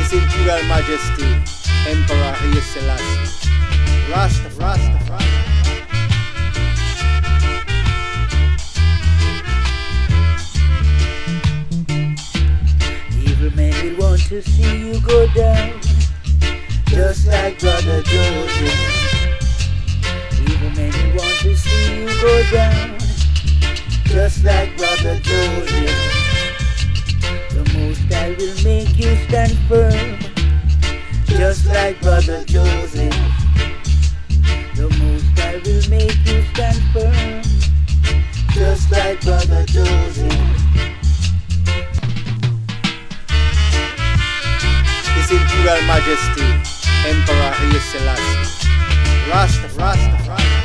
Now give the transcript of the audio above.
His Imperial Majesty, Emperor Haile Selassie. Rastafari. Evil men will want to see you go down, just like Brother Joseph. Evil men will want to see you go down, just like Brother Joseph. The Most High will make you stand firm, just like Brother Joseph. The Most High will make you stand firm, just like Brother Joseph. His Imperial Majesty, Emperor Haile Selassie. Rastafari.